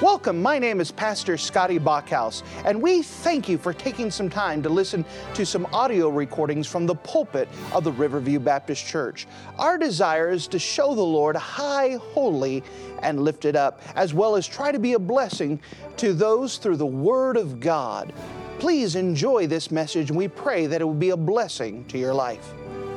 Welcome, my name is Pastor Scotty Bachhaus, and we thank you for taking some time to listen to some audio recordings from the pulpit of the Riverview Baptist Church. Our desire is to show the Lord high, holy, and lifted up, as well as try to be a blessing to those through the Word of God. Please enjoy this message, and we pray that it will be a blessing to your life.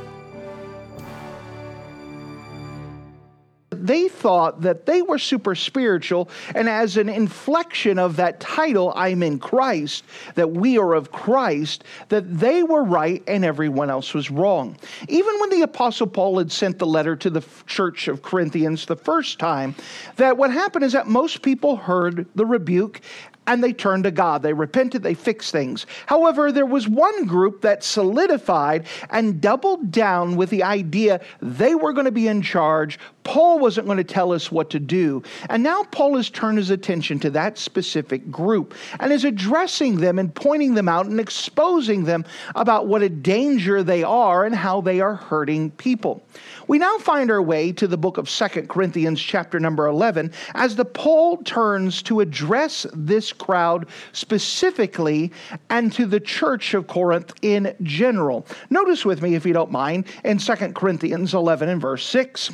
They thought that they were super spiritual, and as an inflection of that title, I'm in Christ, that we are of Christ, that they were right and everyone else was wrong. Even when the Apostle Paul had sent the letter to the church of Corinthians the first time, that what happened is that most people heard the rebuke and they turned to God. They repented, they fixed things. However, there was one group that solidified and doubled down with the idea they were going to be in charge. Paul wasn't going to tell us what to do. And now Paul has turned his attention to that specific group and is addressing them and pointing them out and exposing them about what a danger they are and how they are hurting people. We now find our way to the book of 2 Corinthians chapter number 11 as the Paul turns to address this crowd specifically and to the church of Corinth in general. Notice with me, if you don't mind, in 2 Corinthians 11 and verse 6.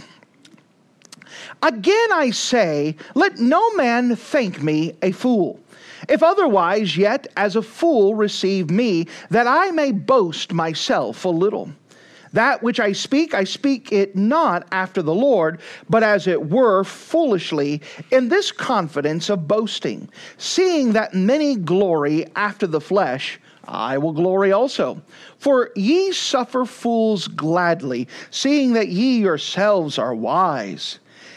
Again I say, let no man think me a fool. If otherwise, yet as a fool receive me, that I may boast myself a little. That which I speak it not after the Lord, but as it were foolishly, in this confidence of boasting. Seeing that many glory after the flesh, I will glory also. For ye suffer fools gladly, seeing that ye yourselves are wise.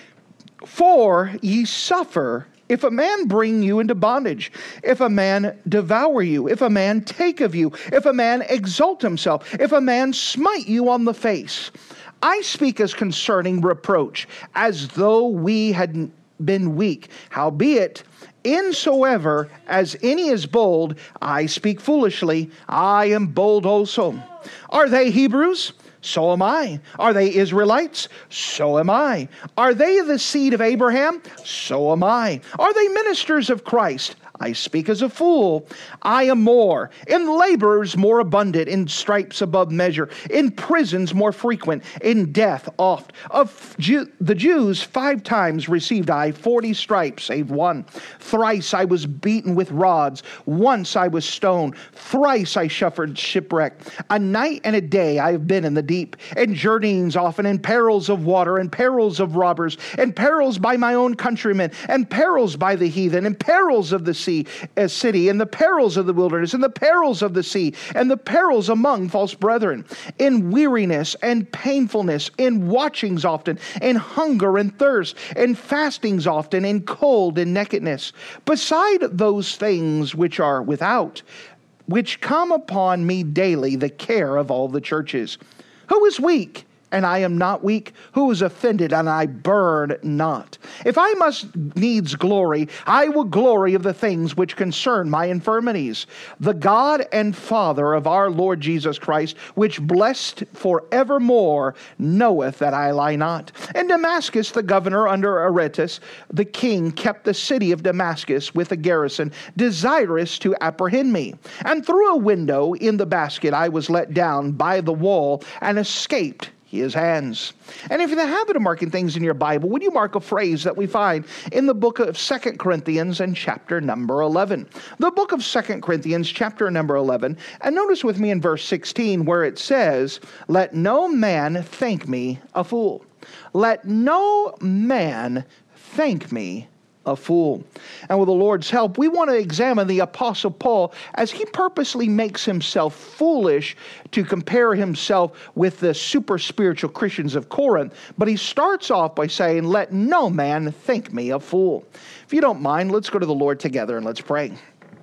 For ye suffer, if a man bring you into bondage, if a man devour you, if a man take of you, if a man exalt himself, if a man smite you on the face. I speak as concerning reproach, as though we had been weak. Howbeit, insoever as any is bold, I speak foolishly, I am bold also. Are they Hebrews? So am I. Are they Israelites? So am I. Are they the seed of Abraham? So am I. Are they ministers of Christ? I speak as a fool. I am more. In labors more abundant, in stripes above measure, in prisons more frequent, in death oft. Of the Jews 5 times received I 40 stripes, save one. Thrice I was beaten with rods. Once I was stoned. Thrice I suffered shipwreck. A night and a day I have been in the deep, in journeyings often, in perils of water, in perils of robbers, in perils by my own countrymen, and perils by the heathen, in perils of the city, and the perils of the wilderness, and the perils of the sea, and the perils among false brethren, in weariness and painfulness, in watchings often, in hunger and thirst, in fastings often, in cold and nakedness, beside those things which are without, which come upon me daily, the care of all the churches. Who is weak? And I am not weak, who is offended, and I burn not. If I must needs glory, I will glory of the things which concern my infirmities. The God and Father of our Lord Jesus Christ, which blessed forevermore, knoweth that I lie not. In Damascus, the governor under Aretas, the king, kept the city of Damascus with a garrison, desirous to apprehend me. And through a window in the basket I was let down by the wall, and escaped his hands. And if you're in the habit of marking things in your Bible, would you mark a phrase that we find in the book of 2 Corinthians and chapter number 11? The book of 2 Corinthians chapter number 11, and notice with me in verse 16 where it says, let no man think me a fool. Let no man think me a fool. And with the Lord's help, we want to examine the Apostle Paul as he purposely makes himself foolish to compare himself with the super spiritual Christians of Corinth. But he starts off by saying, let no man think me a fool. If you don't mind, let's go to the Lord together and let's pray.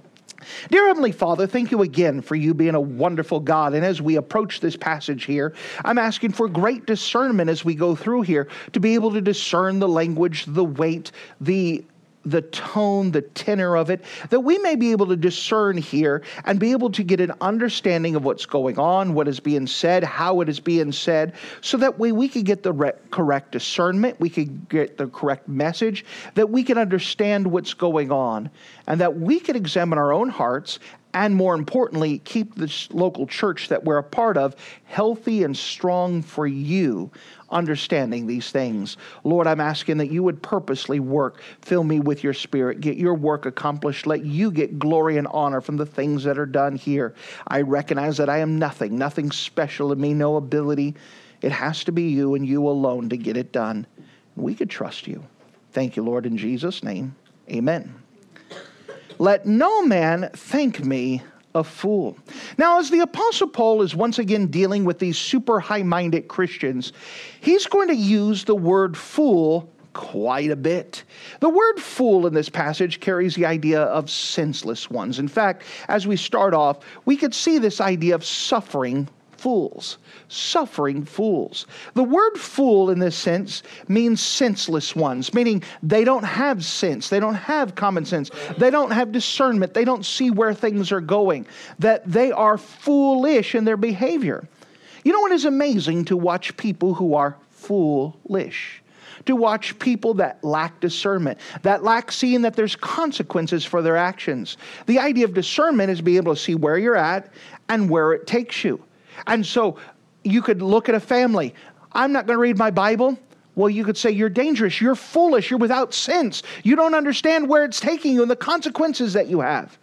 Dear Heavenly Father, thank you again for you being a wonderful God. And as we approach this passage here, I'm asking for great discernment as we go through here to be able to discern the language, the weight, the the tone, the tenor of it, that we may be able to discern here and be able to get an understanding of what's going on, what is being said, how it is being said, so that we could get the correct discernment, we could get the correct message, that we can understand what's going on, and that we can examine our own hearts, and more importantly, keep this local church that we're a part of healthy and strong for you, understanding these things. Lord, I'm asking that you would purposely work. Fill me with your Spirit. Get your work accomplished. Let you get glory and honor from the things that are done here. I recognize that I am nothing special in me, no ability. It has to be you and you alone to get it done. We could trust you. Thank you, Lord, in Jesus' name. Amen. Let no man think me a fool. Now, as the Apostle Paul is once again dealing with these super high-minded Christians, he's going to use the word fool quite a bit. The word fool in this passage carries the idea of senseless ones. In fact, as we start off, we could see this idea of suffering fools. Suffering fools. The word fool in this sense means senseless ones, meaning they don't have sense, they don't have common sense, they don't have discernment, they don't see where things are going, that they are foolish in their behavior. You know what is amazing? To watch people who are foolish. To watch people that lack discernment, that lack seeing that there's consequences for their actions. The idea of discernment is being able to see where you're at and where it takes you. And so you could look at a family. I'm not going to read my Bible. Well, you could say you're dangerous, you're foolish, you're without sense. You don't understand where it's taking you and the consequences that you have.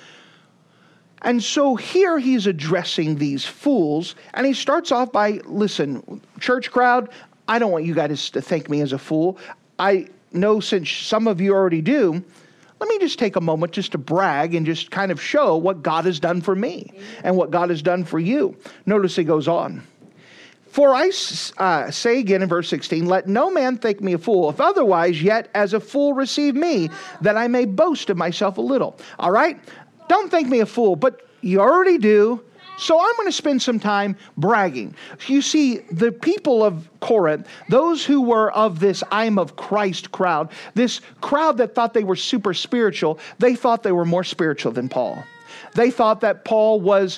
And so here he's addressing these fools, and he starts off by, listen, church crowd, I don't want you guys to think me as a fool. I know since some of you already do, let me just take a moment just to brag and just kind of show what God has done for me and what God has done for you. Notice he goes on. For I say again in verse 16, let no man think me a fool, if otherwise yet as a fool receive me, that I may boast of myself a little. All right? Don't think me a fool, but you already do. So I'm going to spend some time bragging. You see, the people of Corinth, those who were of this I'm of Christ crowd, this crowd that thought they were super spiritual, they thought they were more spiritual than Paul. They thought that Paul was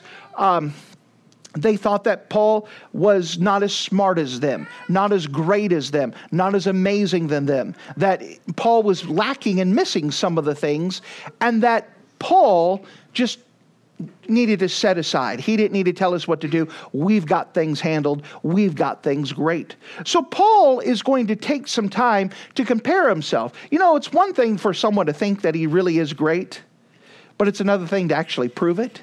not as smart as them, not as great as them, not as amazing than them, that Paul was lacking and missing some of the things, and that Paul just needed to set aside. He didn't need to tell us what to do. We've got things handled. We've got things great. So Paul is going to take some time to compare himself. You know, it's one thing for someone to think that he really is great, but it's another thing to actually prove it.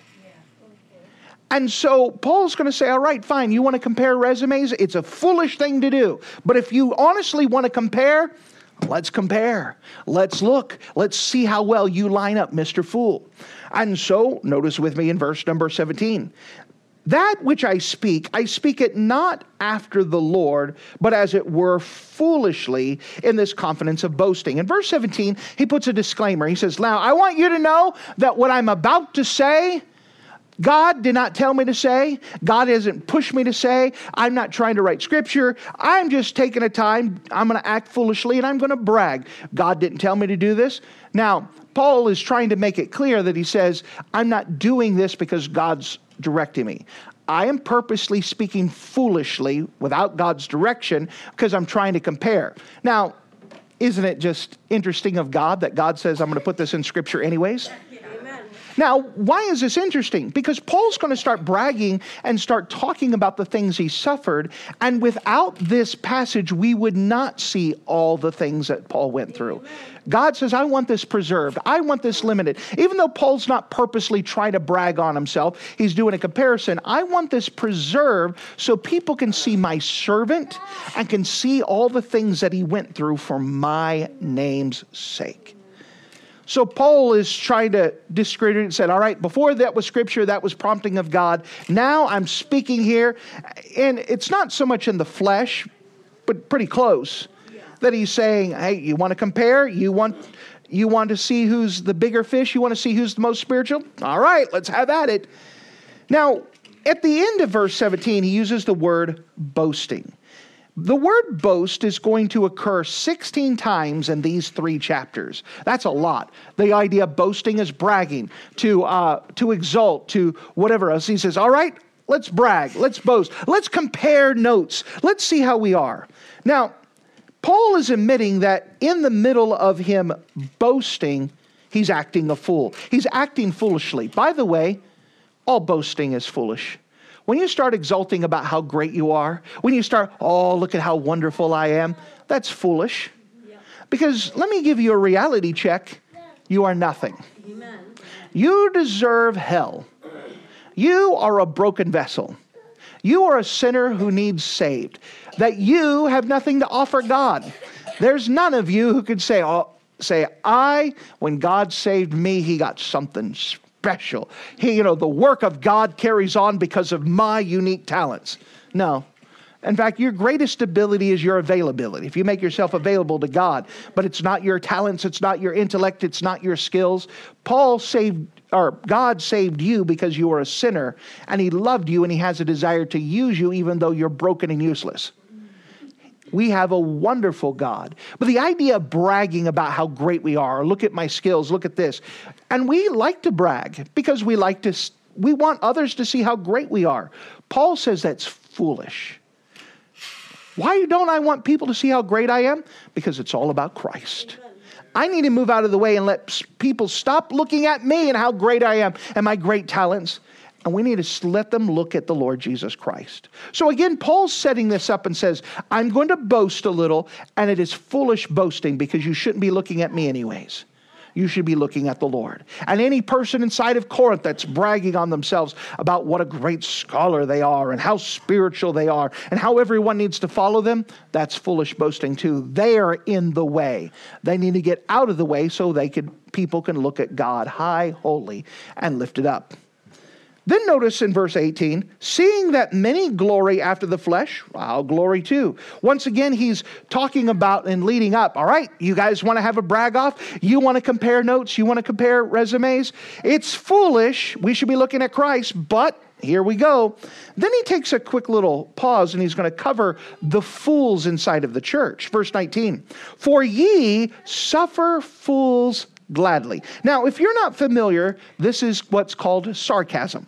And so Paul's going to say, all right, fine, you want to compare resumes? It's a foolish thing to do. But if you honestly want to compare, let's compare. Let's look. Let's see how well you line up, Mr. Fool. And so, notice with me in verse number 17. That which I speak it not after the Lord, but as it were foolishly in this confidence of boasting. In verse 17, he puts a disclaimer. He says, now, I want you to know that what I'm about to say, God did not tell me to say. God hasn't pushed me to say. I'm not trying to write scripture. I'm just taking a time. I'm going to act foolishly and I'm going to brag. God didn't tell me to do this. Now, Paul is trying to make it clear that he says, I'm not doing this because God's directing me. I am purposely speaking foolishly without God's direction because I'm trying to compare. Now, isn't it just interesting of God that God says, I'm going to put this in scripture anyways? Now, why is this interesting? Because Paul's going to start bragging and start talking about the things he suffered. And without this passage, we would not see all the things that Paul went through. Amen. God says, I want this preserved. I want this limited. Even though Paul's not purposely trying to brag on himself, he's doing a comparison. I want this preserved so people can see my servant and can see all the things that he went through for my name's sake. So Paul is trying to discredit it and said, all right, before that was scripture, that was prompting of God. Now I'm speaking here, and it's not so much in the flesh, but pretty close, that he's saying, hey, you want to compare? You want to see who's the bigger fish? You want to see who's the most spiritual? All right, let's have at it. Now, at the end of verse 17, he uses the word boasting. The word boast is going to occur 16 times in these 3 chapters. That's a lot. The idea of boasting is bragging, to exalt, to whatever else. He says, all right, let's brag, let's boast, let's compare notes, let's see how we are. Now, Paul is admitting that in the middle of him boasting, he's acting a fool. He's acting foolishly. By the way, all boasting is foolish. When you start exulting about how great you are, when you start, oh, look at how wonderful I am, that's foolish. Because let me give you a reality check. You are nothing. Amen. You deserve hell. You are a broken vessel. You are a sinner who needs saved. That you have nothing to offer God. There's none of you who could say, when God saved me, he got something special. The work of God carries on because of my unique talents. No. In fact, your greatest ability is your availability. If you make yourself available to God, but it's not your talents, it's not your intellect, it's not your skills. God saved you because you were a sinner, and he loved you, and he has a desire to use you even though you're broken and useless. We have a wonderful God. But the idea of bragging about how great we are, look at my skills, look at this. And we like to brag because we want others to see how great we are. Paul says that's foolish. Why don't I want people to see how great I am? Because it's all about Christ. I need to move out of the way and let people stop looking at me and how great I am and my great talents. And we need to let them look at the Lord Jesus Christ. So again, Paul's setting this up and says, I'm going to boast a little, and it is foolish boasting because you shouldn't be looking at me anyways. You should be looking at the Lord. And any person inside of Corinth that's bragging on themselves about what a great scholar they are and how spiritual they are and how everyone needs to follow them, that's foolish boasting too. They are in the way. They need to get out of the way so people can look at God high, holy, and lifted up. Then notice in verse 18, seeing that many glory after the flesh, I'll glory too. Once again, he's talking about and leading up. All right, you guys want to have a brag off? You want to compare notes? You want to compare resumes? It's foolish. We should be looking at Christ, but here we go. Then he takes a quick little pause and he's going to cover the fools inside of the church. Verse 19, for ye suffer fools gladly. Now, if you're not familiar, this is what's called sarcasm.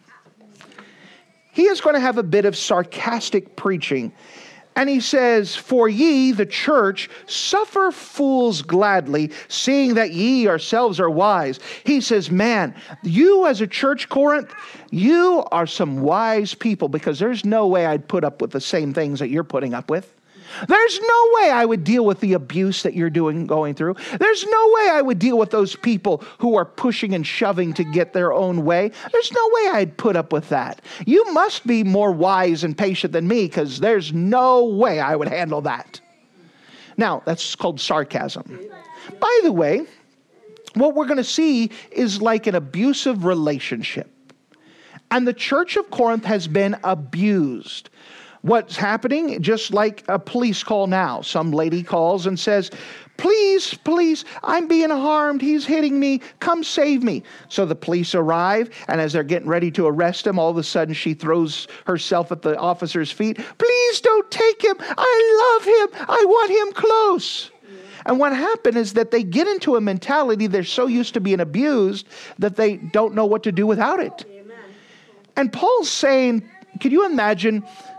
He is going to have a bit of sarcastic preaching. And he says, for ye, the church, suffer fools gladly, seeing that ye yourselves are wise. He says, man, you as a church, Corinth, you are some wise people, because there's no way I'd put up with the same things that you're putting up with. There's no way I would deal with the abuse that you're going through. There's no way I would deal with those people who are pushing and shoving to get their own way. There's no way I'd put up with that. You must be more wise and patient than me, because there's no way I would handle that. Now, that's called sarcasm. By the way, what we're going to see is like an abusive relationship. And the church of Corinth has been abused. What's happening? Just like a police call now. Some lady calls and says, please, I'm being harmed. He's hitting me. Come save me. So the police arrive, and as they're getting ready to arrest him, all of a sudden she throws herself at the officer's feet. Please don't take him. I love him. I want him close. And what happened is that they get into a mentality, they're so used to being abused that they don't know what to do without it. Amen. And Paul's saying, can you imagine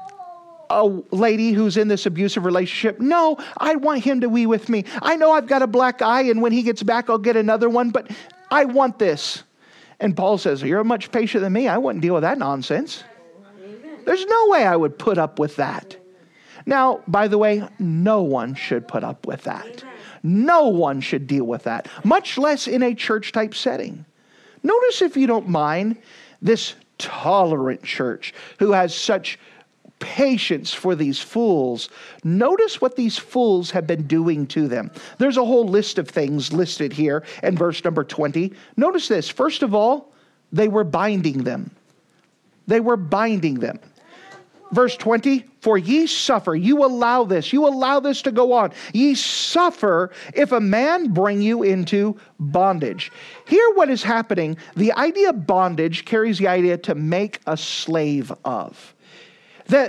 a lady who's in this abusive relationship? No, I want him to be with me. I know I've got a black eye, and when he gets back, I'll get another one, but I want this. And Paul says, you're much patient than me. I wouldn't deal with that nonsense. Amen. There's no way I would put up with that. Now, by the way, no one should put up with that. Amen. No one should deal with that, much less in a church-type setting. Notice, if you don't mind, this tolerant church who has such patience for these fools. Notice what these fools have been doing to them. There's a whole list of things listed here in verse number 20. Notice this. First of all, they were binding them. They were binding them. Verse 20, for ye suffer. You allow this to go on. Ye suffer if a man bring you into bondage. Here what is happening, the idea of bondage carries the idea to make a slave of. That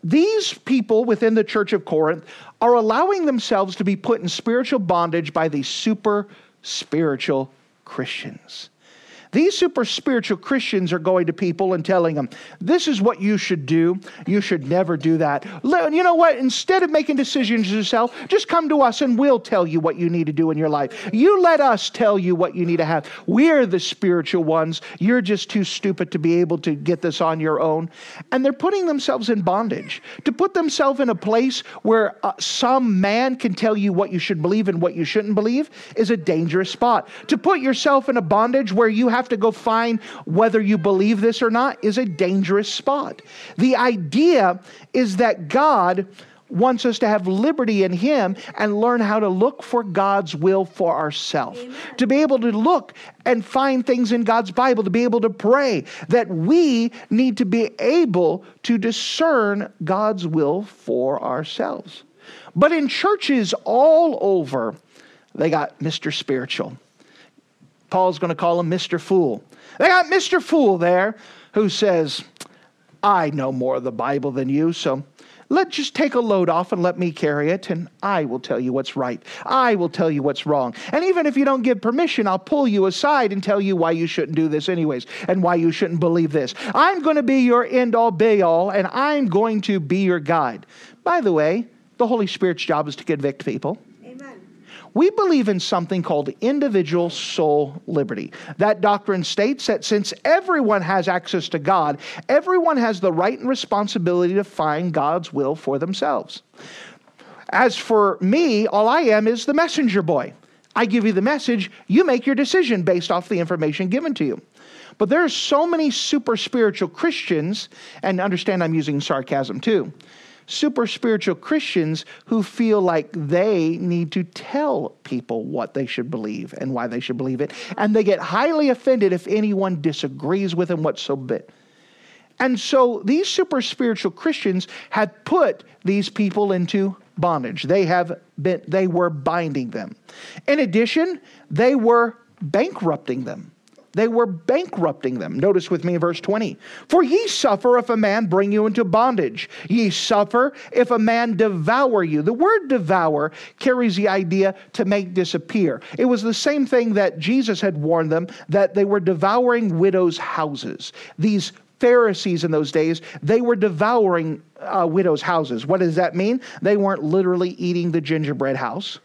these people within the church of Corinth are allowing themselves to be put in spiritual bondage by these super spiritual Christians. These super spiritual Christians are going to people and telling them, this is what you should do. You should never do that. You know what? Instead of making decisions yourself, just come to us and we'll tell you what you need to do in your life. You let us tell you what you need to have. We're the spiritual ones. You're just too stupid to be able to get this on your own. And they're putting themselves in bondage. To put themselves in a place where some man can tell you what you should believe and what you shouldn't believe is a dangerous spot. To put yourself in a bondage where you have to go find whether you believe this or not is a dangerous spot. The idea is that God wants us to have liberty in Him and learn how to look for God's will for ourselves. To be able to look and find things in God's Bible, to be able to pray, that we need to be able to discern God's will for ourselves. But in churches all over, they got Mr. Spiritual. Paul's going to call him Mr. Fool. They got Mr. Fool there who says, I know more of the Bible than you, so let's just take a load off and let me carry it, and I will tell you what's right. I will tell you what's wrong. And even if you don't give permission, I'll pull you aside and tell you why you shouldn't do this anyways, and why you shouldn't believe this. I'm going to be your end-all, be-all, and I'm going to be your guide. By the way, the Holy Spirit's job is to convict people. We believe in something called individual soul liberty. That doctrine states that since everyone has access to God, everyone has the right and responsibility to find God's will for themselves. As for me, all I am is the messenger boy. I give you the message, you make your decision based off the information given to you. But there are so many super spiritual Christians, and understand I'm using sarcasm too, super spiritual Christians who feel like they need to tell people what they should believe and why they should believe it. And they get highly offended if anyone disagrees with them whatsoever. And so these super spiritual Christians had put these people into bondage. They were binding them. In addition, they were bankrupting them. They were bankrupting them. Notice with me in verse 20. For ye suffer if a man bring you into bondage. Ye suffer if a man devour you. The word devour carries the idea to make disappear. It was the same thing that Jesus had warned them, that they were devouring widows' houses. These Pharisees in those days, they were devouring widows' houses. What does that mean? They weren't literally eating the gingerbread house.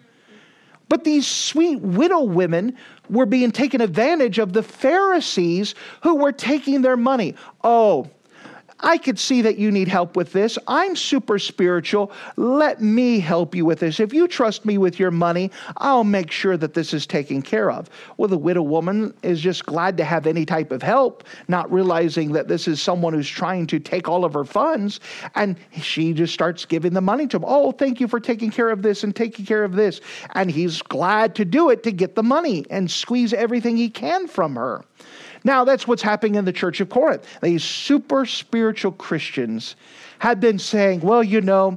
But these sweet widow women were being taken advantage of the Pharisees who were taking their money. Oh, I could see that you need help with this. I'm super spiritual. Let me help you with this. If you trust me with your money, I'll make sure that this is taken care of. Well, the widow woman is just glad to have any type of help, not realizing that this is someone who's trying to take all of her funds, and she just starts giving the money to him. Oh, thank you for taking care of this and taking care of this. And he's glad to do it to get the money and squeeze everything he can from her. Now, that's what's happening in the church of Corinth. These super spiritual Christians had been saying, well, you know,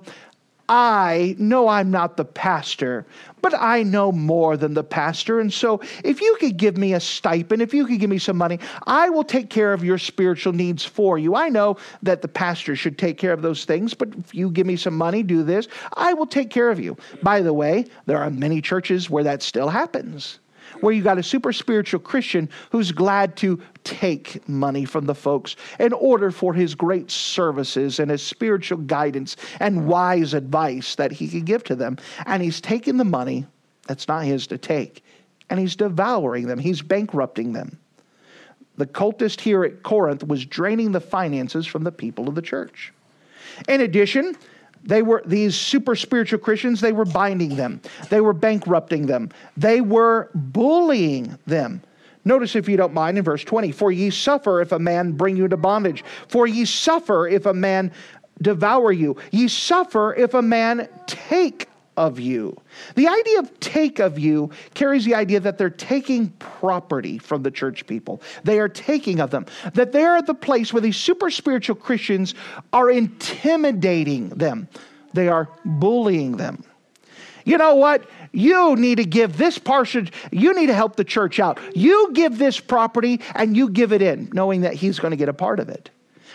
I know I'm not the pastor, but I know more than the pastor. And so if you could give me a stipend, if you could give me some money, I will take care of your spiritual needs for you. I know that the pastor should take care of those things, but if you give me some money, do this, I will take care of you. By the way, there are many churches where that still happens, where you got a super spiritual Christian who's glad to take money from the folks in order for his great services and his spiritual guidance and wise advice that he can give to them. And he's taking the money that's not his to take, and he's devouring them. He's bankrupting them. The cultist here at Corinth was draining the finances from the people of the church. In addition, these super spiritual Christians, they were binding them. They were bankrupting them. They were bullying them. Notice, if you don't mind, in verse 20, for ye suffer if a man bring you into bondage. For ye suffer if a man devour you. Ye suffer if a man take of you. The idea of take of you carries the idea that they're taking property from the church people. They are taking of them. That they're at the place where these super spiritual Christians are intimidating them. They are bullying them. You know what? You need to give this portion. You need to help the church out. You give this property and you give it in, knowing that he's going to get a part of it.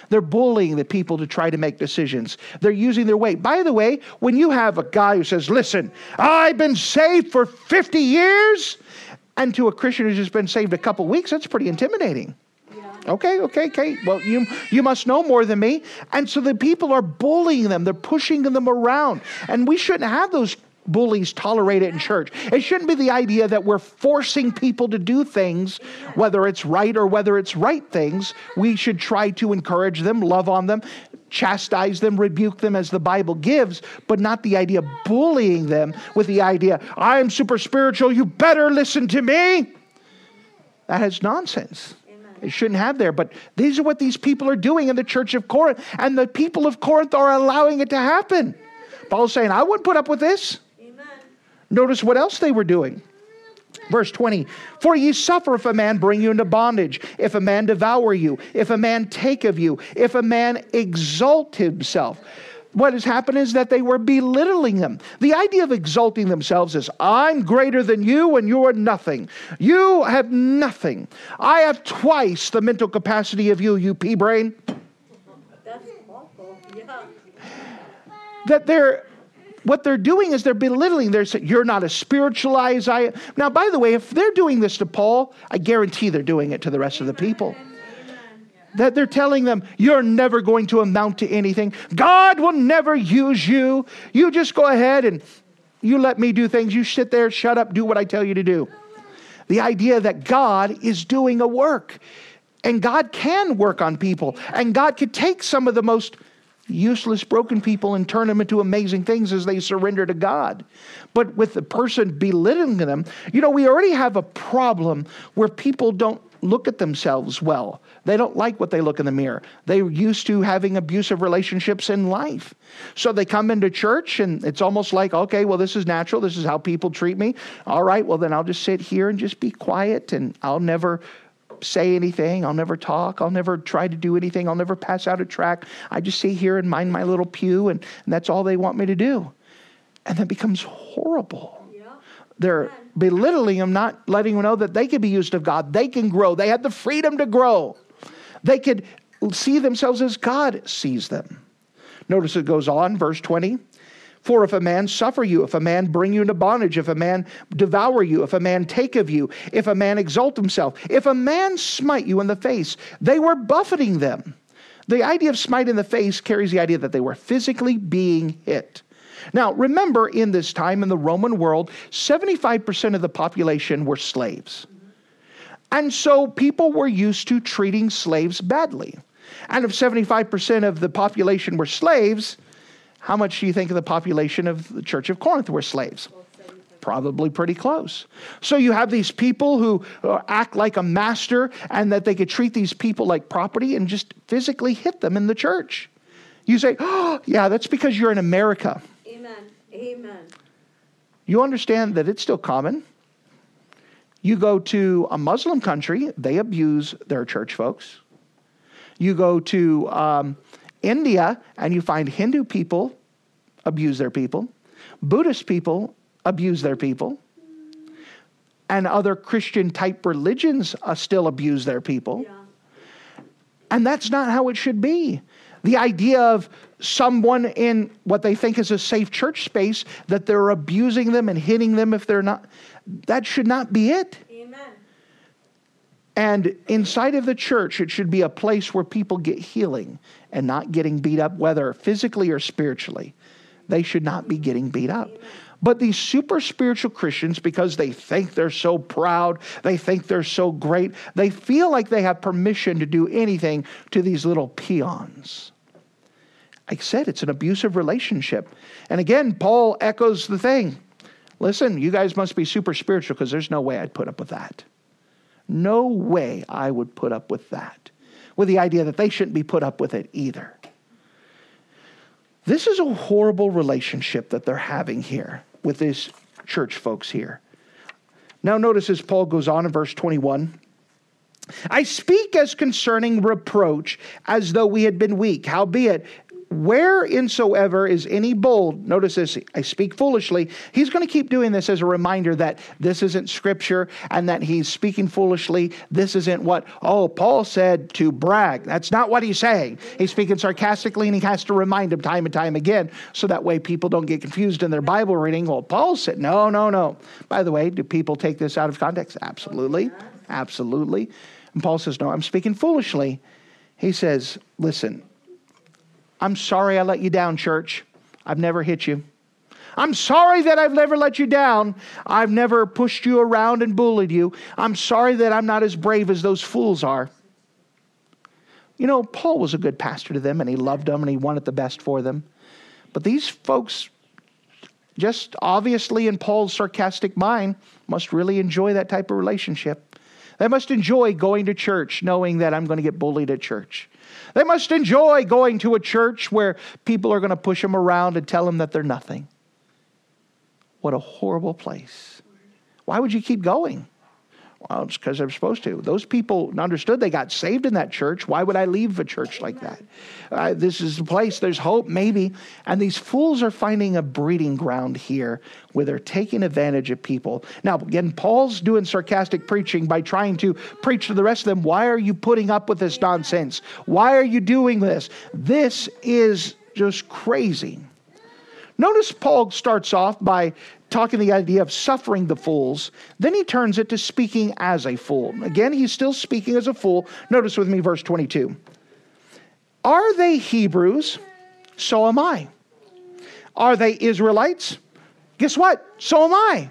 They're bullying the people to try to make decisions. They're using their weight. By the way, when you have a guy who says, listen, I've been saved for 50 years, and to a Christian who's just been saved a couple weeks, that's pretty intimidating. Okay. Well, you must know more than me. And so the people are bullying them. They're pushing them around. And we shouldn't have those bullies tolerated in church. It shouldn't be the idea that we're forcing people to do things, whether it's right or whether it's right things. We should try to encourage them, love on them, chastise them, rebuke them as the Bible gives, but not the idea of bullying them with the idea, I'm super spiritual, you better listen to me. That is nonsense. It shouldn't have there. But these are what these people are doing in the church of Corinth. And the people of Corinth are allowing it to happen. Paul's saying, I wouldn't put up with this. Amen. Notice what else they were doing. Verse 20, for ye suffer if a man bring you into bondage, if a man devour you, if a man take of you, if a man exalt himself. What has happened is that they were belittling them. The idea of exalting themselves is, I'm greater than you and you are nothing. You have nothing. I have twice the mental capacity of you, you pea brain. That's awful. Yeah. That what they're doing is they're belittling. They're saying, you're not as spiritual as I am. Now, by the way, if they're doing this to Paul, I guarantee they're doing it to the rest of the people. That they're telling them, you're never going to amount to anything. God will never use you. You just go ahead and you let me do things. You sit there, shut up, do what I tell you to do. The idea that God is doing a work. And God can work on people. And God could take some of the most useless, broken people and turn them into amazing things as they surrender to God. But with the person belittling them, we already have a problem where people don't look at themselves well. They don't like what they look in the mirror. They're used to having abusive relationships in life. So they come into church and it's almost like, okay, well, this is natural. This is how people treat me. All right, well, then I'll just sit here and just be quiet and I'll never say anything. I'll never talk. I'll never try to do anything. I'll never pass out a tract. I just sit here and mind my little pew and that's all they want me to do. And that becomes horrible. They're belittling them, not letting them know that they can be used of God. They can grow. They have the freedom to grow. They could see themselves as God sees them. Notice it goes on, verse 20. For if a man suffer you, if a man bring you into bondage, if a man devour you, if a man take of you, if a man exalt himself, if a man smite you in the face, they were buffeting them. The idea of smite in the face carries the idea that they were physically being hit. Now, remember in this time in the Roman world, 75% of the population were slaves. And so people were used to treating slaves badly. And if 75% of the population were slaves, how much do you think of the population of the Church of Corinth were slaves? Probably pretty close. So you have these people who act like a master and that they could treat these people like property and just physically hit them in the church. You say, oh, yeah, that's because you're in America. Amen. You understand that it's still common. You go to a Muslim country, they abuse their church folks. You go to India and you find Hindu people abuse their people. Buddhist people abuse their people. And other Christian type religions still abuse their people. Yeah. And that's not how it should be. The idea of someone in what they think is a safe church space, that they're abusing them and hitting them if they're not, that should not be it. Amen. And inside of the church, it should be a place where people get healing and not getting beat up, whether physically or spiritually. They should not be getting beat up. Amen. But these super spiritual Christians, because they think they're so proud, they think they're so great, they feel like they have permission to do anything to these little peons. I said it's an abusive relationship. And again, Paul echoes the thing. Listen, you guys must be super spiritual because there's no way I'd put up with that. No way I would put up with that. With the idea that they shouldn't be put up with it either. This is a horrible relationship that they're having here with these church folks here. Now notice as Paul goes on in verse 21. I speak as concerning reproach as though we had been weak. Howbeit, whereinsoever is any bold, notice this, I speak foolishly. He's going to keep doing this as a reminder that this isn't Scripture and that he's speaking foolishly. This isn't what, Paul said to brag. That's not what he's saying. He's speaking sarcastically, and he has to remind him time and time again so that way people don't get confused in their Bible reading. Well, Paul said, no. By the way, do people take this out of context? Absolutely. Absolutely. And Paul says, no, I'm speaking foolishly. He says, listen, I'm sorry I let you down, church. I've never hit you. I'm sorry that I've never let you down. I've never pushed you around and bullied you. I'm sorry that I'm not as brave as those fools are. You know, Paul was a good pastor to them, and he loved them, and he wanted the best for them. But these folks, just obviously in Paul's sarcastic mind, must really enjoy that type of relationship. They must enjoy going to church knowing that I'm going to get bullied at church. They must enjoy going to a church where people are going to push them around and tell them that they're nothing. What a horrible place. Why would you keep going? Well, it's because they're supposed to. Those people understood they got saved in that church. Why would I leave a church like that? This is the place. There's hope, maybe. And these fools are finding a breeding ground here where they're taking advantage of people. Now, again, Paul's doing sarcastic preaching by trying to preach to the rest of them. Why are you putting up with this nonsense? Why are you doing this? This is just crazy. Notice Paul starts off by talking the idea of suffering the fools. Then he turns it to speaking as a fool. Again, he's still speaking as a fool. Notice with me verse 22. Are they Hebrews? So am I. Are they Israelites? Guess what? So am I.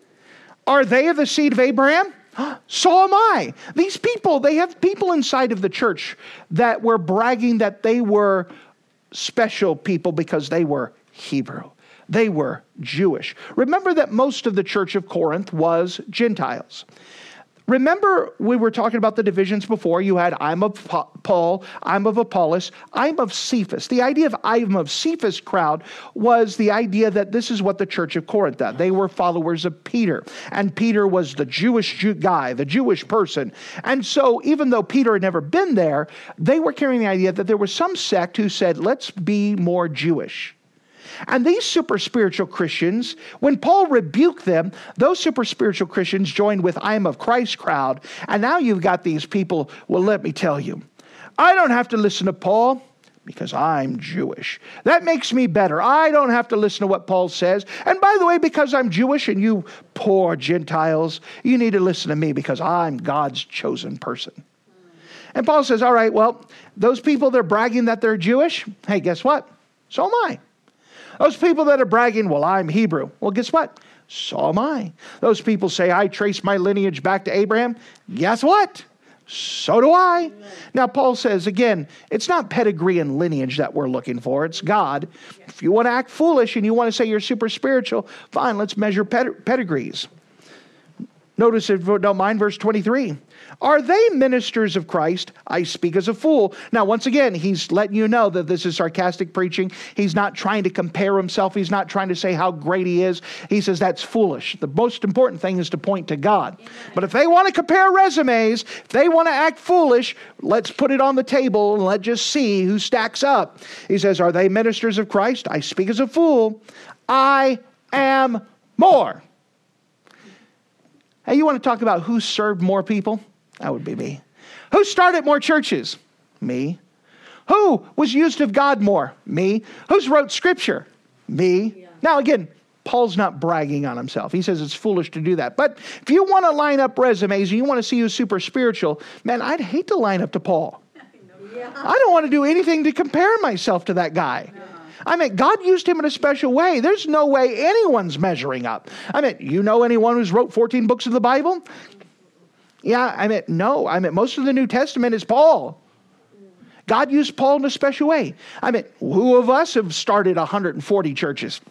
Are they of the seed of Abraham? So am I. These people, they have people inside of the church that were bragging that they were special people because they were Hebrew. They were Jewish. Remember that most of the church of Corinth was Gentiles. Remember we were talking about the divisions before. You had I'm of Paul, I'm of Apollos, I'm of Cephas. The idea of I'm of Cephas crowd was the idea that this is what the church of Corinth did. They were followers of Peter. And Peter was the Jewish guy, the Jewish person. And so even though Peter had never been there, they were carrying the idea that there was some sect who said, let's be more Jewish. And these super spiritual Christians, when Paul rebuked them, those super spiritual Christians joined with I am of Christ crowd. And now you've got these people, well, let me tell you, I don't have to listen to Paul because I'm Jewish. That makes me better. I don't have to listen to what Paul says. And by the way, because I'm Jewish and you poor Gentiles, you need to listen to me because I'm God's chosen person. And Paul says, all right, well, those people, they're bragging that they're Jewish. Hey, guess what? So am I. Those people that are bragging, well, I'm Hebrew. Well, guess what? So am I. Those people say, I trace my lineage back to Abraham. Guess what? So do I. Amen. Now, Paul says, again, it's not pedigree and lineage that we're looking for. It's God. If you want to act foolish and you want to say you're super spiritual, fine, let's measure pedigrees. Notice, if you don't mind, verse 23. Are they ministers of Christ? I speak as a fool. Now, once again, he's letting you know that this is sarcastic preaching. He's not trying to compare himself. He's not trying to say how great he is. He says that's foolish. The most important thing is to point to God. Amen. But if they want to compare resumes, if they want to act foolish, let's put it on the table and let's just see who stacks up. He says, are they ministers of Christ? I speak as a fool. I am more. Hey, you want to talk about who served more people? That would be me. Who started more churches? Me. Who was used of God more? Me. Who's wrote scripture? Me. Yeah. Now again, Paul's not bragging on himself. He says it's foolish to do that. But if you want to line up resumes and you want to see who's super spiritual, man, I'd hate to line up to Paul. Yeah. I don't want to do anything to compare myself to that guy. Yeah. I mean, God used him in a special way. There's no way anyone's measuring up. I mean, you know anyone who's wrote 14 books of the Bible? Yeah, I mean, no. I mean, most of the New Testament is Paul. God used Paul in a special way. I mean, who of us have started 140 churches?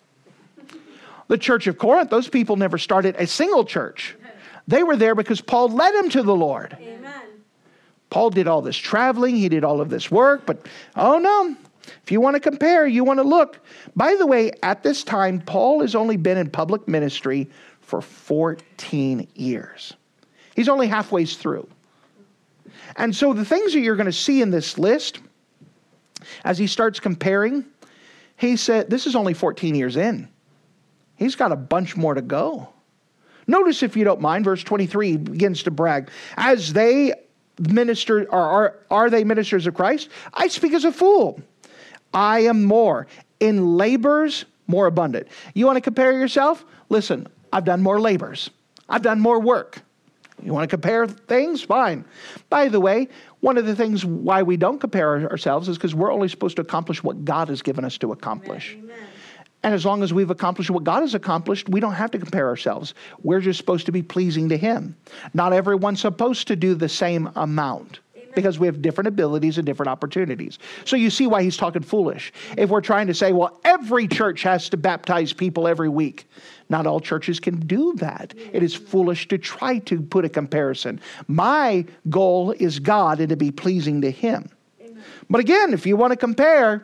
The church of Corinth, those people never started a single church. They were there because Paul led them to the Lord. Amen. Paul did all this traveling. He did all of this work. But, oh no. If you want to compare, you want to look. By the way, at this time, Paul has only been in public ministry for 14 years. He's only halfway through. And so the things that you're going to see in this list As he starts comparing, he said, this is only 14 years in. He's got a bunch more to go. Notice, if you don't mind, verse 23 begins to brag. As they minister, or are they ministers of Christ? I speak as a fool. I am more. In labors, more abundant. You want to compare yourself? Listen, I've done more labors. I've done more work. You want to compare things? Fine. By the way, one of the things why we don't compare ourselves is because we're only supposed to accomplish what God has given us to accomplish. Amen. And as long as we've accomplished what God has accomplished, we don't have to compare ourselves. We're just supposed to be pleasing to Him. Not everyone's supposed to do the same amount, because we have different abilities and different opportunities. So you see why he's talking foolish. If we're trying to say, well, every church has to baptize people every week. Not all churches can do that. It is foolish to try to put a comparison. My goal is God and to be pleasing to Him. Amen. But again, if you want to compare,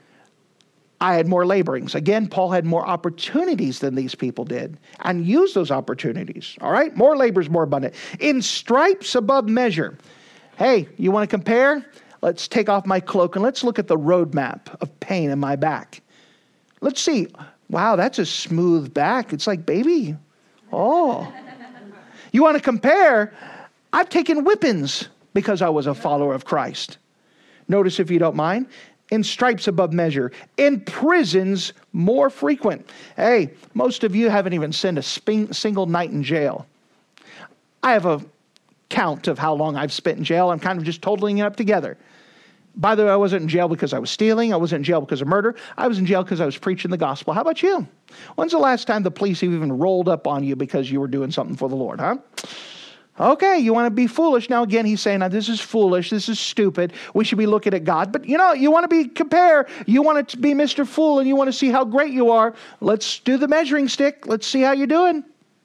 I had more laborings. Again, Paul had more opportunities than these people did and used those opportunities. All right? More labors, more abundant. In stripes above measure. Hey, you want to compare? Let's take off my cloak and let's look at the roadmap of pain in my back. Let's see. Wow, that's a smooth back. It's like, baby. Oh. You want to compare? I've taken whippings because I was a follower of Christ. Notice, if you don't mind, in stripes above measure, in prisons more frequent. Hey, most of you haven't even spent a single night in jail. I have a count of how long I've spent in jail. I'm kind of just totaling it up together. By the way, I wasn't in jail because I was stealing. I wasn't in jail because of murder. I was in jail because I was preaching the gospel. How about you? When's the last time the police even rolled up on you because you were doing something for the Lord, huh? Okay, you want to be foolish. Now again, he's saying, now this is foolish. This is stupid. We should be looking at God. But you know, you want to compare. You want to be Mr. Fool and you want to see how great you are. Let's do the measuring stick. Let's see how you're doing.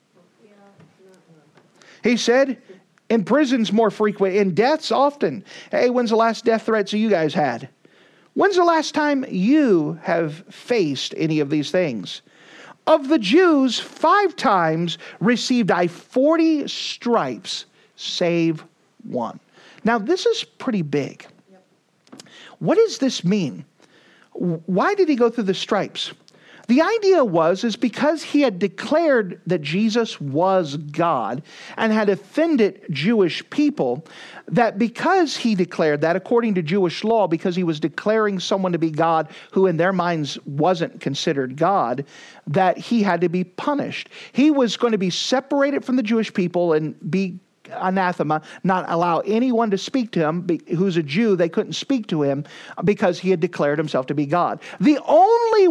He said, in prisons more frequent, in deaths often. Hey, when's the last death threats you guys had? When's the last time you have faced any of these things? Of the Jews, 5 times received I 40 stripes, save one. Now, this is pretty big. What does this mean? Why did he go through the stripes? The idea is because he had declared that Jesus was God and had offended Jewish people, that because he declared that, according to Jewish law, because he was declaring someone to be God who in their minds wasn't considered God, that he had to be punished. He was going to be separated from the Jewish people and be anathema, not allow anyone to speak to him who's a Jew. They couldn't speak to him because he had declared himself to be God. The only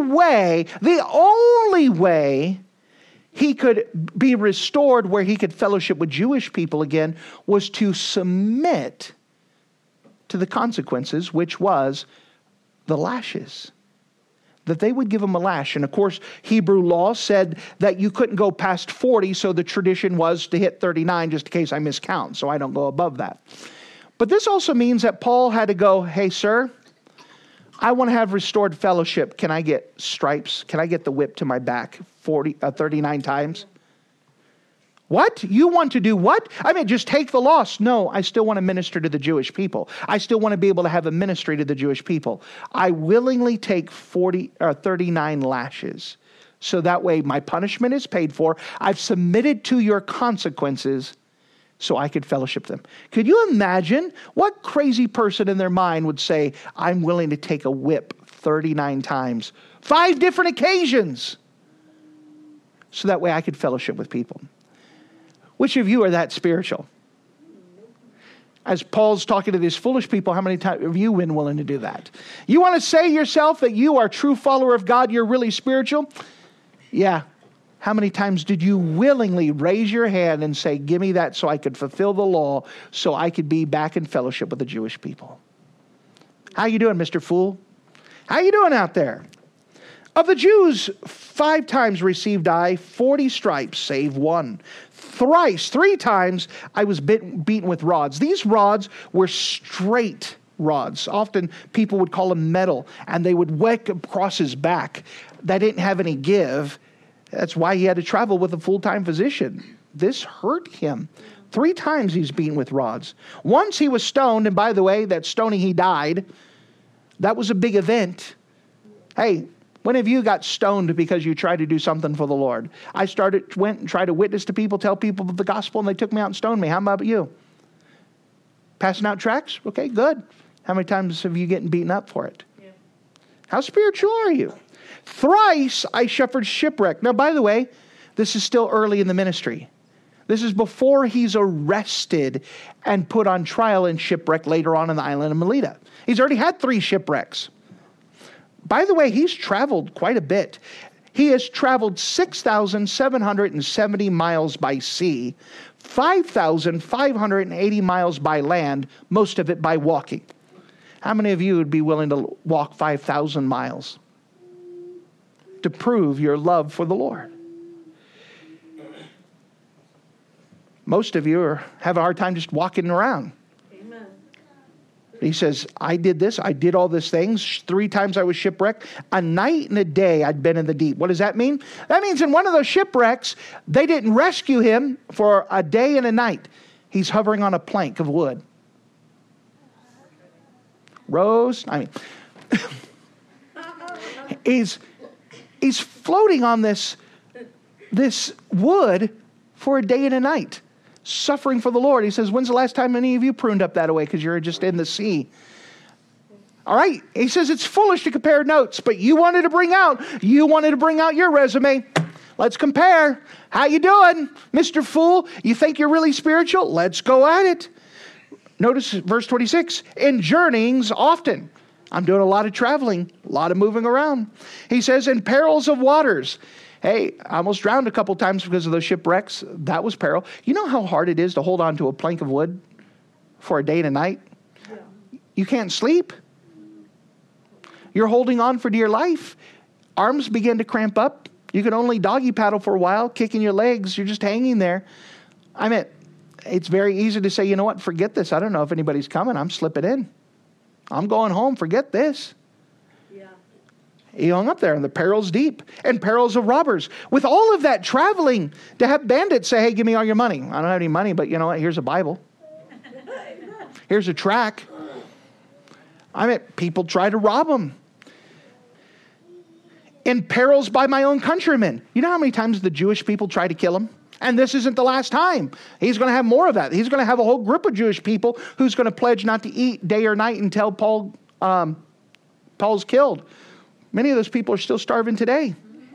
way he could be restored where he could fellowship with Jewish people again was to submit to the consequences, which was the lashes. That they would give him a lash. And of course, Hebrew law said that you couldn't go past 40, so the tradition was to hit 39 just in case I miscount, so I don't go above that. But this also means that Paul had to go, hey, sir, I want to have restored fellowship. Can I get stripes? Can I get the whip to my back 39 times? What? You want to do what? I mean, just take the loss. No, I still want to minister to the Jewish people. I still want to be able to have a ministry to the Jewish people. I willingly take 39 lashes. So that way my punishment is paid for. I've submitted to your consequences so I could fellowship them. Could you imagine what crazy person in their mind would say, I'm willing to take a whip 39 times, 5 different occasions, so that way I could fellowship with people? Which of you are that spiritual? As Paul's talking to these foolish people, how many times have you been willing to do that? You want to say yourself that you are a true follower of God, you're really spiritual? Yeah. How many times did you willingly raise your hand and say, give me that so I could fulfill the law, so I could be back in fellowship with the Jewish people? How you doing, Mr. Fool? How you doing out there? Of the Jews, 5 times received I 40 stripes, save one. Thrice, 3 times, I was beaten with rods. These rods were straight rods. Often people would call them metal, and they would whack across his back. That didn't have any give. That's why he had to travel with a full-time physician. This hurt him. 3 times he's beaten with rods. Once he was stoned, and by the way, that stoning he died. That was a big event. Hey, when have you got stoned because you tried to do something for the Lord? I went and tried to witness to people, tell people the gospel, and they took me out and stoned me. How about you? Passing out tracts? Okay, good. How many times have you gotten beaten up for it? Yeah. How spiritual are you? Thrice I suffered shipwreck. Now, by the way, this is still early in the ministry. This is before he's arrested and put on trial and shipwrecked later on in the island of Melita. He's already had 3 shipwrecks. By the way, he's traveled quite a bit. He has traveled 6,770 miles by sea, 5,580 miles by land, most of it by walking. How many of you would be willing to walk 5,000 miles to prove your love for the Lord? Most of you have a hard time just walking around. Amen. He says, I did this. I did all these things. 3 times I was shipwrecked. A night and a day I'd been in the deep. What does that mean? That means in one of those shipwrecks, they didn't rescue him for a day and a night. He's hovering on a plank of wood. He's floating on this wood for a day and a night, suffering for the Lord. He says, when's the last time any of you pruned up that way because you're just in the sea? All right. He says it's foolish to compare notes, but you wanted to bring out your resume. Let's compare. How you doing, Mr. Fool? You think you're really spiritual? Let's go at it. Notice verse 26, in journeyings often. I'm doing a lot of traveling, a lot of moving around. He says, in perils of waters. Hey, I almost drowned a couple times because of those shipwrecks. That was peril. You know how hard it is to hold on to a plank of wood for a day and a night? Yeah. You can't sleep. You're holding on for dear life. Arms begin to cramp up. You can only doggy paddle for a while, kicking your legs. You're just hanging there. I mean, it's very easy to say, you know what, forget this. I don't know if anybody's coming. I'm slipping in. I'm going home. Forget this. Yeah. He hung up there, and the peril's deep, and perils of robbers. With all of that traveling, to have bandits say, hey, give me all your money. I don't have any money, but you know what? Here's a Bible. Here's a track. I mean, people try to rob them. In perils by my own countrymen. You know how many times the Jewish people try to kill him? And this isn't the last time. He's going to have more of that. He's going to have a whole group of Jewish people who's going to pledge not to eat day or night until Paul's killed. Many of those people are still starving today.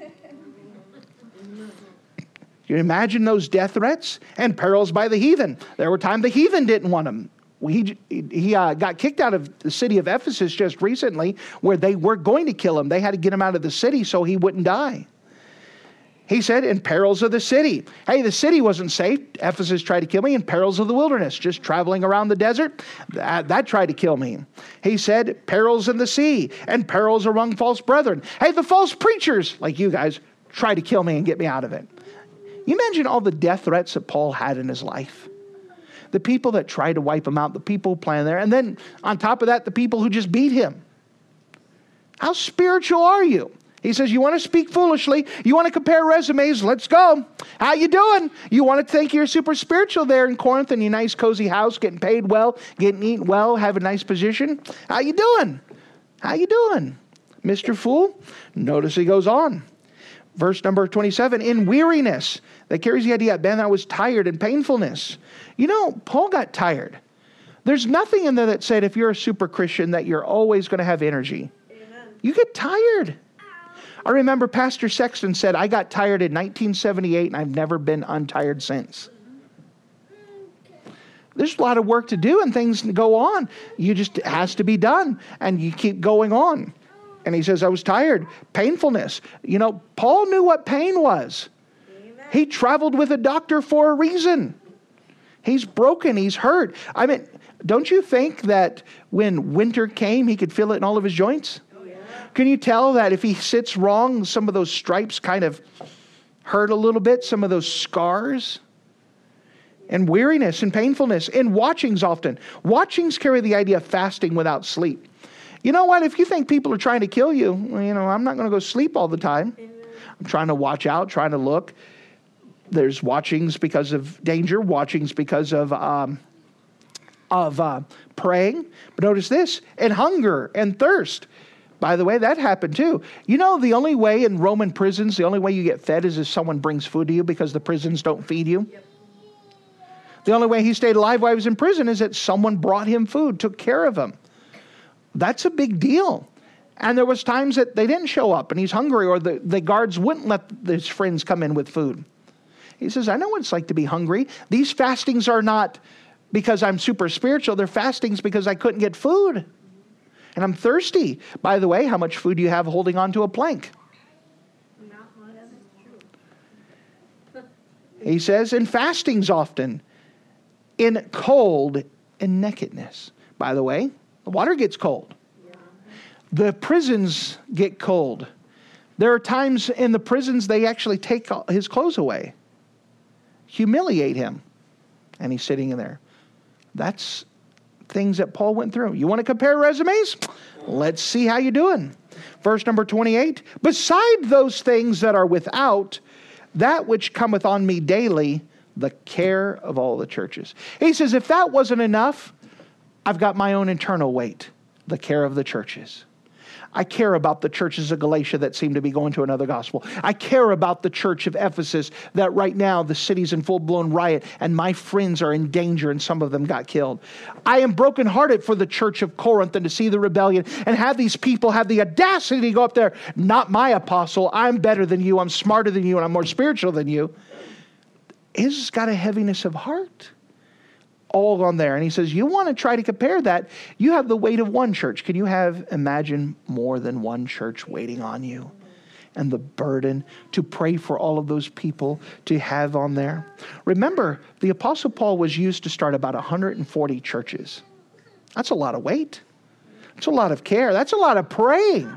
You imagine those death threats and perils by the heathen. There were times the heathen didn't want him. He got kicked out of the city of Ephesus just recently, where they were going to kill him. They had to get him out of the city so he wouldn't die. He said, in perils of the city. Hey, the city wasn't safe. Ephesus tried to kill me. In perils of the wilderness, just traveling around the desert, that tried to kill me. He said, perils in the sea and perils among false brethren. Hey, the false preachers, like you guys, try to kill me and get me out of it. You imagine all the death threats that Paul had in his life. The people that tried to wipe him out, the people who planned there. And then on top of that, the people who just beat him. How spiritual are you? He says, you want to speak foolishly? You want to compare resumes? Let's go. How you doing? You want to think you're super spiritual there in Corinth in your nice cozy house, getting paid well, getting eaten well, have a nice position? How you doing? How you doing, Mr. Fool? Notice he goes on. Verse number 27, in weariness. That carries the idea, man, I was tired and painfulness. You know, Paul got tired. There's nothing in there that said if you're a super Christian that you're always going to have energy. Amen. You get tired. I remember Pastor Sexton said, I got tired in 1978 and I've never been untired since. There's a lot of work to do and things go on. It has to be done. And you keep going on. And he says, I was tired. Painfulness. You know, Paul knew what pain was. Amen. He traveled with a doctor for a reason. He's broken. He's hurt. I mean, don't you think that when winter came, he could feel it in all of his joints? Can you tell that if he sits wrong, some of those stripes kind of hurt a little bit, some of those scars? And weariness and painfulness. And watchings often. Watchings carry the idea of fasting without sleep. You know what? If you think people are trying to kill you, I'm not going to go sleep all the time. I'm trying to watch out, trying to look. There's watchings because of danger, watchings because of of praying. But notice this, and hunger and thirst. By the way, that happened too. You know, the only way in Roman prisons, the only way you get fed is if someone brings food to you, because the prisons don't feed you. Yep. The only way he stayed alive while he was in prison is that someone brought him food, took care of him. That's a big deal. And there was times that they didn't show up and he's hungry, or the guards wouldn't let his friends come in with food. He says, I know what it's like to be hungry. These fastings are not because I'm super spiritual. They're fastings because I couldn't get food. And I'm thirsty. By the way, how much food do you have holding onto a plank? Not much. He says, in fastings often, in cold and nakedness. By the way, the water gets cold. Yeah. The prisons get cold. There are times in the prisons they actually take his clothes away, humiliate him, and he's sitting in there. That's things that Paul went through. You want to compare resumes? Let's see how you're doing. Verse number 28. Beside those things that are without, that which cometh on me daily, the care of all the churches. He says, if that wasn't enough, I've got my own internal weight, the care of the churches. I care about the churches of Galatia that seem to be going to another gospel. I care about the church of Ephesus that right now the city's in full-blown riot and my friends are in danger and some of them got killed. I am brokenhearted for the church of Corinth and to see the rebellion and have these people have the audacity to go up there. Not my apostle. I'm better than you. I'm smarter than you and I'm more spiritual than you. He's got a heaviness of heart. All on there. And he says, you want to try to compare that. You have the weight of one church. Can you imagine more than one church waiting on you? And the burden to pray for all of those people to have on there. Remember, the Apostle Paul was used to start about 140 churches. That's a lot of weight. That's a lot of care. That's a lot of praying.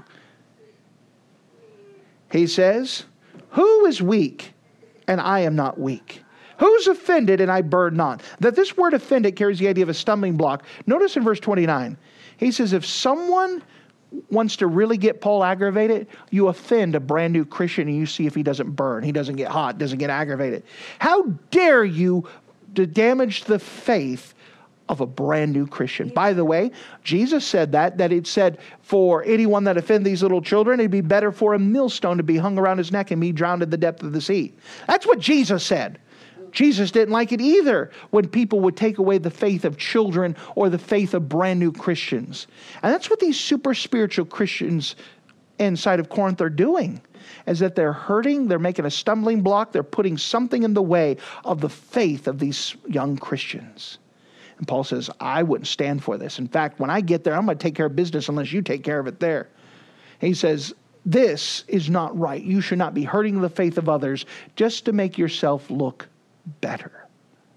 He says, who is weak and I am not weak? Who's offended and I burn not? That this word offended carries the idea of a stumbling block. Notice in verse 29, he says, if someone wants to really get Paul aggravated, you offend a brand new Christian and you see if he doesn't burn, he doesn't get hot, doesn't get aggravated. How dare you to damage the faith of a brand new Christian? By the way, Jesus said that it said for anyone that offend these little children, it'd be better for a millstone to be hung around his neck and be drowned in the depth of the sea. That's what Jesus said. Jesus didn't like it either when people would take away the faith of children or the faith of brand new Christians. And that's what these super spiritual Christians inside of Corinth are doing, is that they're hurting, they're making a stumbling block, they're putting something in the way of the faith of these young Christians. And Paul says, I wouldn't stand for this. In fact, when I get there, I'm going to take care of business unless you take care of it there. He says, this is not right. You should not be hurting the faith of others just to make yourself look better.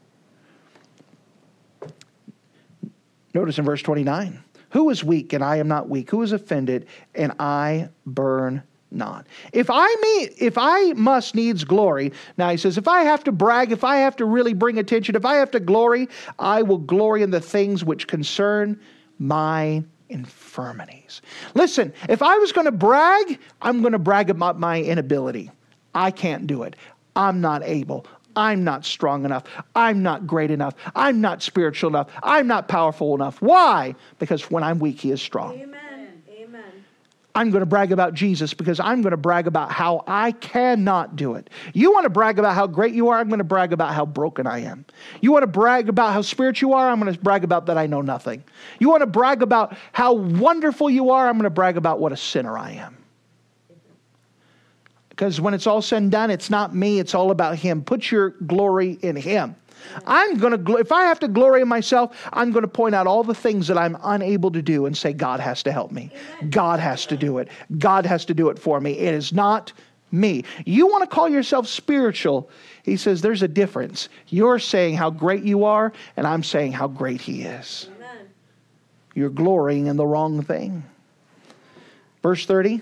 Notice in verse 29, who is weak and I am not weak? Who is offended and I burn not? If I must needs glory, now he says, if I have to brag, if I have to really bring attention, if I have to glory, I will glory in the things which concern my infirmities. Listen, if I was going to brag, I'm going to brag about my inability. I can't do it. I'm not able. I'm not strong enough. I'm not great enough. I'm not spiritual enough. I'm not powerful enough. Why? Because when I'm weak, he is strong. Amen. Amen. I'm going to brag about Jesus because I'm going to brag about how I cannot do it. You want to brag about how great you are? I'm going to brag about how broken I am. You want to brag about how spiritual you are? I'm going to brag about that I know nothing. You want to brag about how wonderful you are? I'm going to brag about what a sinner I am. Because when it's all said and done, it's not me, it's all about him. Put your glory in him. If I have to glory in myself, I'm going to point out all the things that I'm unable to do and say, God has to help me. God has to do it. God has to do it for me. It is not me. You want to call yourself spiritual. He says there's a difference. You're saying how great you are, and I'm saying how great he is. Amen. You're glorying in the wrong thing. Verse 30.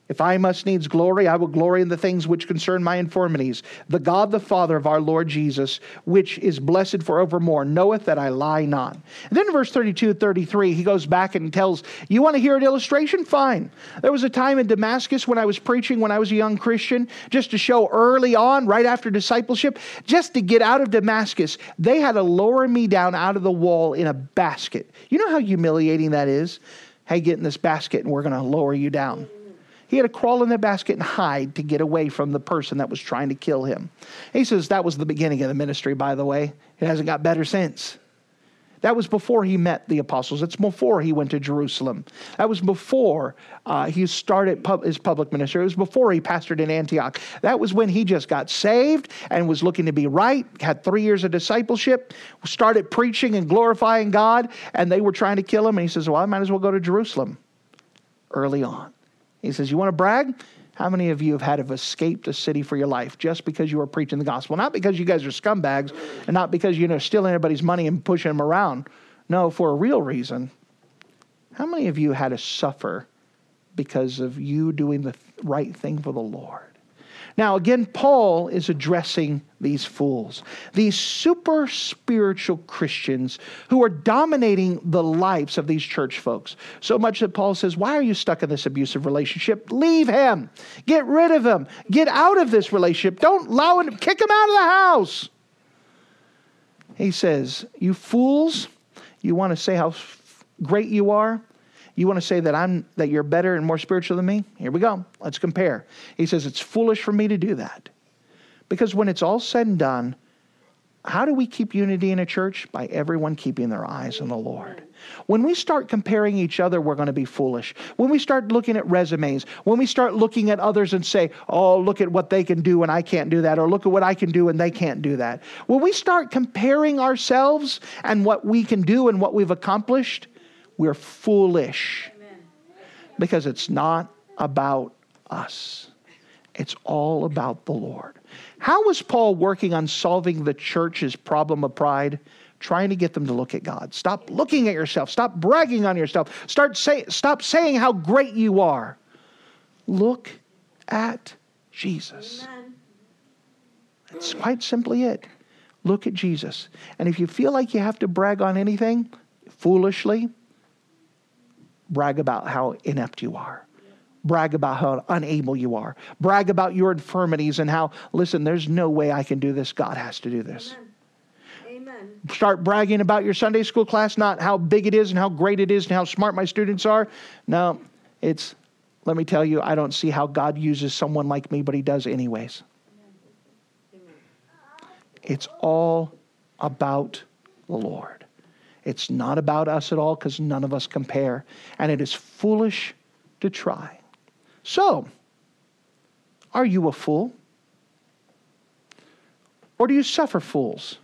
If I must needs glory, I will glory in the things which concern my infirmities. The God, the Father of our Lord Jesus, which is blessed forevermore, knoweth that I lie not. And then in verse 32 and 33, he goes back and tells, you want to hear an illustration? Fine. There was a time in Damascus when I was preaching, when I was a young Christian, just to show early on, right after discipleship, just to get out of Damascus, they had to lower me down out of the wall in a basket. You know how humiliating that is? Hey, get in this basket and we're going to lower you down. He had to crawl in the basket and hide to get away from the person that was trying to kill him. He says that was the beginning of the ministry, by the way. It hasn't got better since. That was before he met the apostles. It's before he went to Jerusalem. That was before he started his public ministry. It was before he pastored in Antioch. That was when he just got saved and was looking to be right, had 3 years of discipleship, started preaching and glorifying God, and they were trying to kill him. And he says, well, I might as well go to Jerusalem early on. He says, you want to brag? How many of you have escaped a city for your life just because you were preaching the gospel? Not because you guys are scumbags and not because you're stealing everybody's money and pushing them around. No, for a real reason. How many of you had to suffer because of you doing the right thing for the Lord? Now, again, Paul is addressing these fools, these super spiritual Christians who are dominating the lives of these church folks. So much that Paul says, why are you stuck in this abusive relationship? Leave him. Get rid of him. Get out of this relationship. Don't allow him. Kick him out of the house. He says, you fools, you want to say how great you are? You want to say that you're better and more spiritual than me? Here we go. Let's compare. He says it's foolish for me to do that. Because when it's all said and done, how do we keep unity in a church? By everyone keeping their eyes on the Lord. When we start comparing each other, we're going to be foolish. When we start looking at resumes, when we start looking at others and say, oh, look at what they can do and I can't do that, or look at what I can do and they can't do that. When we start comparing ourselves and what we can do and what we've accomplished, we're foolish. Amen. Because it's not about us. It's all about the Lord. How was Paul working on solving the church's problem of pride? Trying to get them to look at God. Stop looking at yourself. Stop bragging on yourself. Stop saying how great you are. Look at Jesus. Amen. That's quite simply it. Look at Jesus. And if you feel like you have to brag on anything, foolishly, brag about how inept you are. Brag about how unable you are. Brag about your infirmities and how, listen, there's no way I can do this. God has to do this. Amen. Start bragging about your Sunday school class, not how big it is and how great it is and how smart my students are. No, let me tell you, I don't see how God uses someone like me, but he does anyways. Amen. It's all about the Lord. It's not about us at all because none of us compare. And it is foolish to try. So, are you a fool? Or do you suffer fools?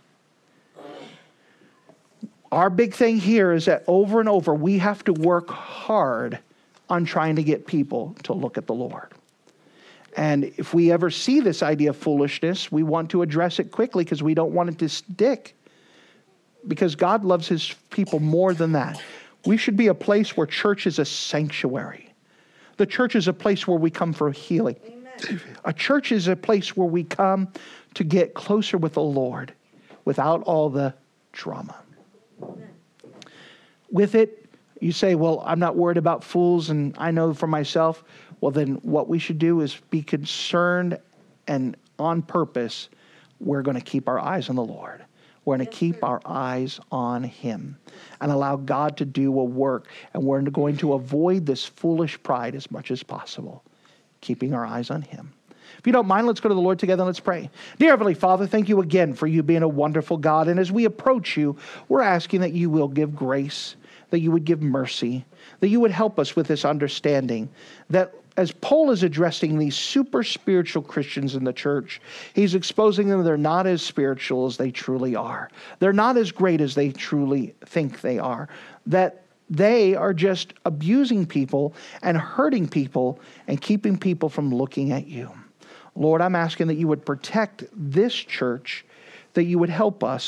Our big thing here is that over and over we have to work hard on trying to get people to look at the Lord. And if we ever see this idea of foolishness, we want to address it quickly because we don't want it to stick. Because God loves his people more than that. We should be a place where church is a sanctuary. The church is a place where we come for healing. Amen. A church is a place where we come to get closer with the Lord without all the drama. Amen. With it, you say, well, I'm not worried about fools and I know for myself. Well, then what we should do is be concerned and on purpose, we're going to keep our eyes on the Lord. We're going to keep our eyes on him and allow God to do a work. And we're going to avoid this foolish pride as much as possible, keeping our eyes on him. If you don't mind, let's go to the Lord together and let's pray. Dear Heavenly Father, thank you again for you being a wonderful God. And as we approach you, we're asking that you will give grace, that you would give mercy, that you would help us with this understanding that as Paul is addressing these super spiritual Christians in the church, he's exposing them they're not as spiritual as they truly are. They're not as great as they truly think they are. That they are just abusing people and hurting people and keeping people from looking at you. Lord, I'm asking that you would protect this church, that you would help us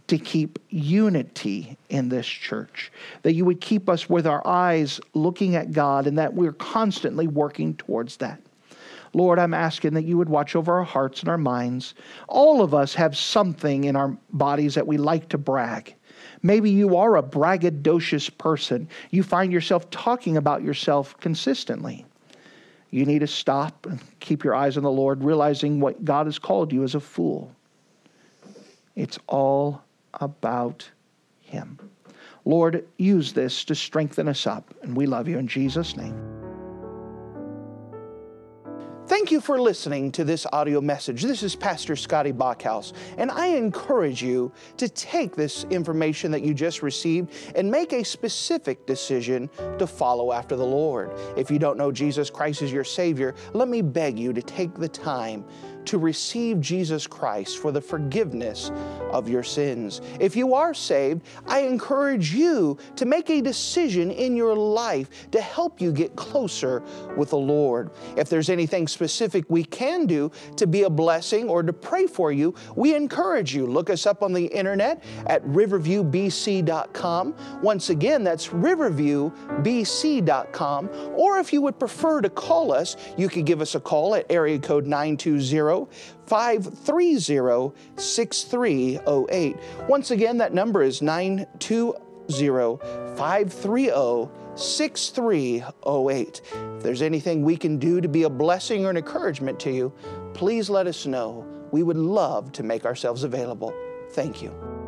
to keep unity in this church, that you would keep us with our eyes looking at God, and that we're constantly working towards that. Lord, I'm asking that you would watch over our hearts and our minds. All of us have something in our bodies that we like to brag. Maybe you are a braggadocious person. You find yourself talking about yourself consistently. You need to stop and keep your eyes on the Lord, realizing what God has called you as a fool. It's all about Him. Lord, use this to strengthen us up, and we love you in Jesus' name. Thank you for listening to this audio message. This is Pastor Scotty Bachhaus, and I encourage you to take this information that you just received and make a specific decision to follow after the Lord. If you don't know Jesus Christ as your Savior, let me beg you to take the time to receive Jesus Christ for the forgiveness of your sins. If you are saved, I encourage you to make a decision in your life to help you get closer with the Lord. If there's anything specific we can do to be a blessing or to pray for you, we encourage you. Look us up on the internet at riverviewbc.com. Once again, that's riverviewbc.com. Or if you would prefer to call us, you could give us a call at area code 920-530-6308. Once again, that number is 920-530-6308. If there's anything we can do to be a blessing or an encouragement to you, please let us know. We would love to make ourselves available. Thank you.